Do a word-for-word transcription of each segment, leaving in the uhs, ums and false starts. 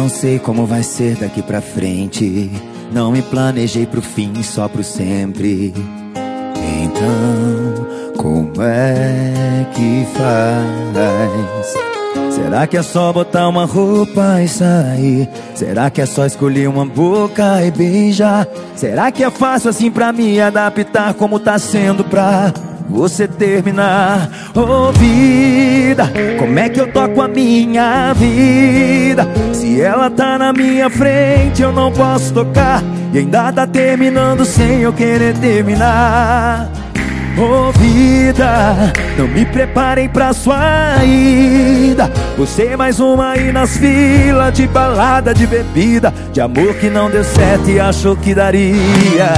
não sei como vai ser daqui pra frente. Não me planejei pro fim, só pro sempre. Então, como é que faz? Será que é só botar uma roupa e sair? Será que é só escolher uma boca e beijar? Será que é fácil assim pra me adaptar, como tá sendo pra você terminar? Ô vida, como é que eu toco a minha vida? Se ela tá na minha frente eu não posso tocar, e ainda tá terminando sem eu querer terminar. Ô vida, não me preparem pra sua ida. Você é mais uma aí nas filas de balada, de bebida, de amor que não deu certo e achou que daria.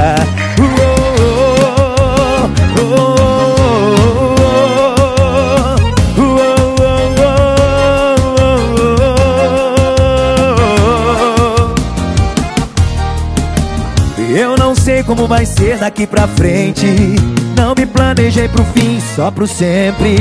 Uou, uou, eu não sei como vai ser daqui pra frente. Não me planejei pro fim, só pro sempre.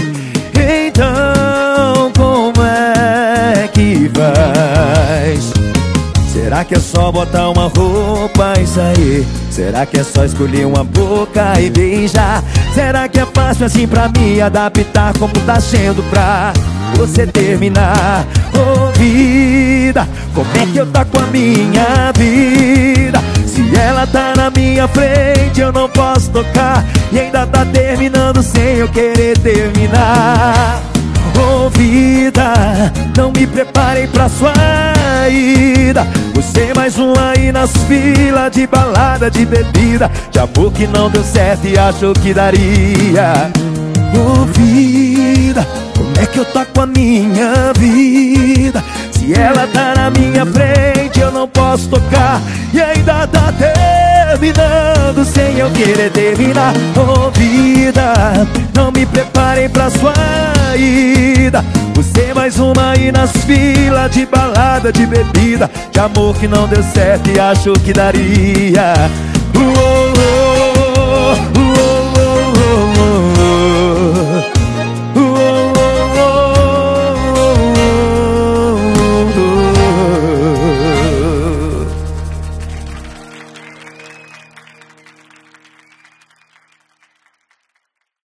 Então, como é que faz? Será que é só botar uma roupa e sair? Será que é só escolher uma boca e beijar? Será que é fácil assim pra me adaptar, como tá sendo pra você terminar? Ô vida, como é que eu tá com a minha vida? Se ela tá na minha frente eu não posso tocar, e ainda tá terminando sem eu querer terminar. Ô vida, não me preparem pra sua ida. Você é mais um aí nas filas de balada, de bebida, de amor que não deu certo e achou que daria. Ô vida, como é que eu toco a minha vida? Se ela tá na minha frente eu não posso tocar, e ainda tá terminando sem eu querer terminar. Ô vida, não me preparem pra sua ida. Você é mais uma aí nas filas de balada, de bebida, de amor que não deu certo e achou que daria. Uou,